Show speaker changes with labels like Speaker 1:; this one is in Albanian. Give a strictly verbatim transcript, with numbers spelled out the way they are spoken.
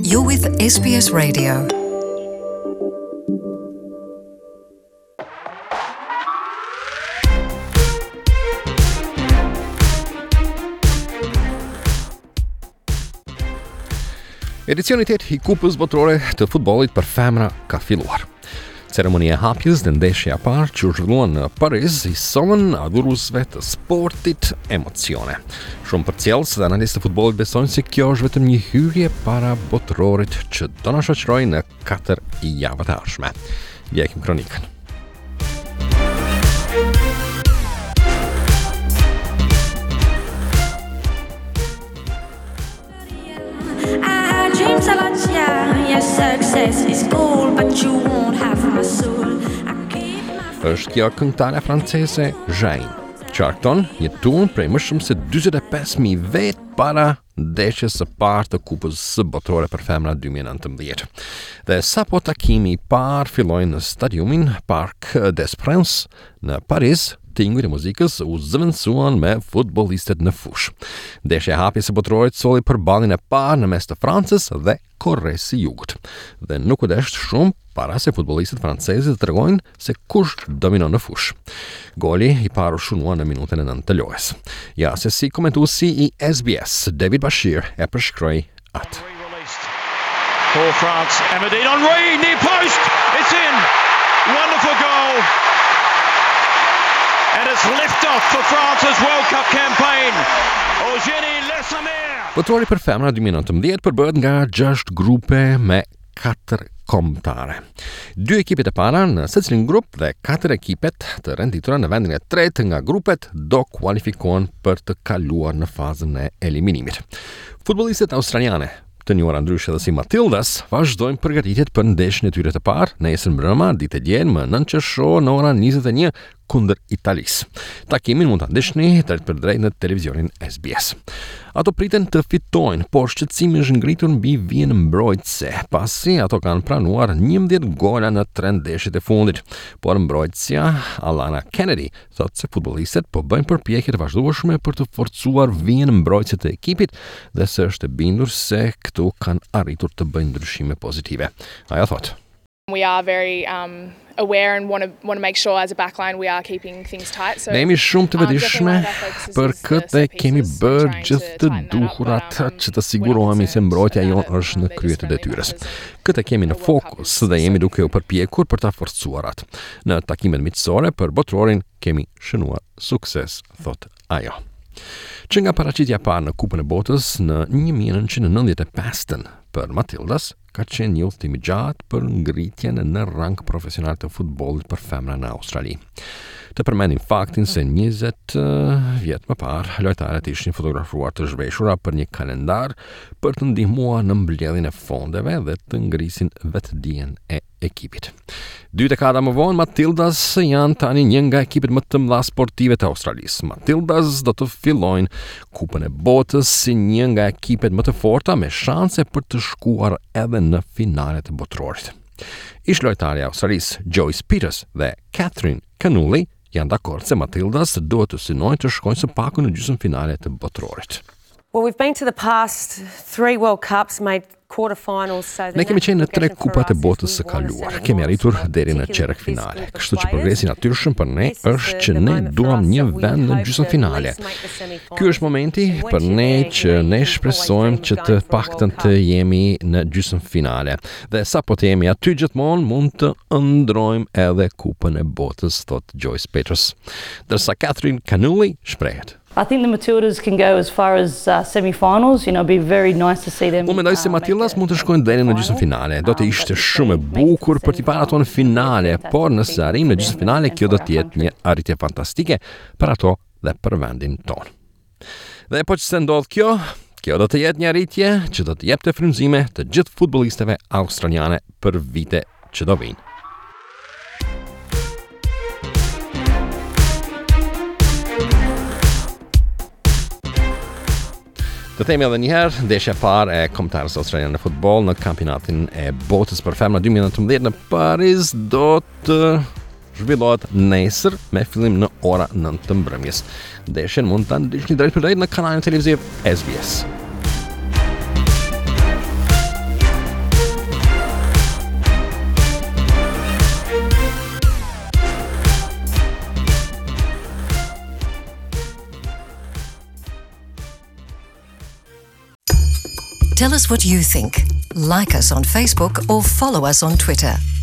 Speaker 1: You're with S B S Radio.
Speaker 2: Edicioniteit i kupës botërore të futbollit për femra ka filluar. Ceremonia e hapjes dhe ndeshja e parë që u zhvilluan në Paris i solën adhuruesve të sportit emocione. Shumë përcjellës dhe analistë të futbollit besojnë se kjo është vetëm një hyrje para botërorit që do na shoqërojë në katër javë të ardhshme. Ndjekim kronikën. Është kjo këngëtare franceze Zayn, që argëton jetuan prej më shumë se dyzet e pesë mijë vet para ndeshjes së parë të kupës së botërore për femra dy mijë e nëntëmbëdhjetë. Dhe sapo takimi i parë filloi në stadiumin Parc des Princes në Paris, tingujt e muzikës u zëvendësuan me futbollistët në fushë. Ndeshja e hapjes së botërorit solli përballjen e parë në mes të Francës dhe Koreas së Jugut. Dhe nuk u desht shumë para se futbollistët francezë të tregojnë se kush dominon në fushë. Goli i parë u shunua në minutën e nëntë të lojës. Ja se si komentuesi i S B S, David Bashir, e përshkroi atë.
Speaker 3: For France, Emmadine Henry, near post, it's in, wonderful goal. And it's lift-off for France's World Cup campaign. Eugénie Le Sommer.
Speaker 2: Botërori për femra dy mijë e nëntëmbëdhjetë përbëhet nga gjashtë grupe me katër kombëtare. Dy ekipet e para në secilin grup dhe katër ekipet të renditura në vendin e tretë nga grupet do kualifikohen për të kaluar në fazën e eliminimit. Futbollistët australiane, të njohura ndryshe edhe si Matildas, vazhdojnë përgatitjet për ndeshjen e tyre të parë nesër mbrëmë ditë e diel më nëntë qershor në orën njëzet e një kundër Italisë. Takimin mund ta ndeshni drejt për drejt në televizionin S B S. Ato priten të fitojnë, por shqetësimi është ngritur mbi vijën mbrojtëse, pasi ato kanë pranuar njëmbëdhjetë gola në tre ndeshjet e fundit. Por mbrojtësja Alana Kennedy thotë se futbollistët po bëjnë përpjekje të vazhdueshme për të forcuar vijën mbrojtëse të ekipit dhe se është e bindur se këtu kanë arritur të bëjnë ndryshime pozitive. Ajo thotë:
Speaker 4: We are very um, aware and want to want to make sure as a backline we are keeping things tight. So
Speaker 2: ne jemi shumë të vetëdijshme për këtë e kemi bërë gjithë të duhurat që të sigurohemi se mbrojtja jonë është në krye të detyrës. Këtë kemi në fokus dhe jemi duke u përpjekur për ta forcuar atë. Në takimet miqësore për botërorin kemi shënuar sukses, thot ajo. Që nga paraqitja parë në Kupën e Botës në një mijë e nëntëqind e nëntëdhjetë e pesë për Matildas, ka qenë një udhëtim i gjatë për ngritjen në rang profesional të futbollit për femra në Australi. Të përmendim faktin se njëzet vjet më parë, lojtarët ishin fotografuar të zhveshura për një kalendar për të ndihmuar në mbledhjen e fondeve dhe të ngrisin vetëdijen e ekipit. Dy dekada më vonë, Matildas janë tani një nga ekipet më të mëdha sportive të Australisë. Matildas do të fillojnë Kupën e Botës si një nga ekipet më të forta me shanse për të shkuar edhe në finalet e botërorit. Ish lojtari i Australisë Joyce Peters dhe Catherine Canuli janë dakord se Matildas duhet të synojnë të shkojnë së paku në gjysmëfinale të botërorit.
Speaker 5: Well, we've been to the past three World Cups, made quarterfinals, so
Speaker 2: ne kemi qenë në tre kupat e botës së kaluar. Kemi arritur deri në çerek finale. Kështu që progresi i natyrshëm për ne është që ne duam një vend në gjysmëfinale. Ky është momenti për ne që ne shpresojmë që të paktën të jemi në gjysmëfinale. Dhe sapo të jemi aty gjithmonë mund të ëndrojmë edhe Kupën e Botës, thot Joyce Peters. Dërsa Catherine Canuli shprehet:
Speaker 6: I think the Matildas can go as far as uh, semi-finals. You know, it'd be very nice to see them.
Speaker 2: Unë mendoj se Matildas mund të shkojnë deri në gjysmëfinale. Do të ishte shumë e bukur për t'i parë ato në finale, por nëse arrijmë në gjysmëfinale, kjo do të jetë një arritje fantastike për ato dhe për vendin tonë. Dhe po që se ndodh kjo, kjo do të jetë një arritje që do të jepte frymëzime të gjithë futbollistëve australiane për vite që do vinë. Të themi edhe njëherë, ndeshja e parë e kombëtarës australiane në futboll në kampionatin e botës për femra dy mijë e nëntëmbëdhjetë në Paris do të zhvillohet nesër me fillim në ora nëntë të mbrëmjes. Ndeshjen mund ta ndiqni drejt për drejt në kanalin televiziv S B S.
Speaker 1: Tell us what you think. Like us on Facebook or follow us on Twitter.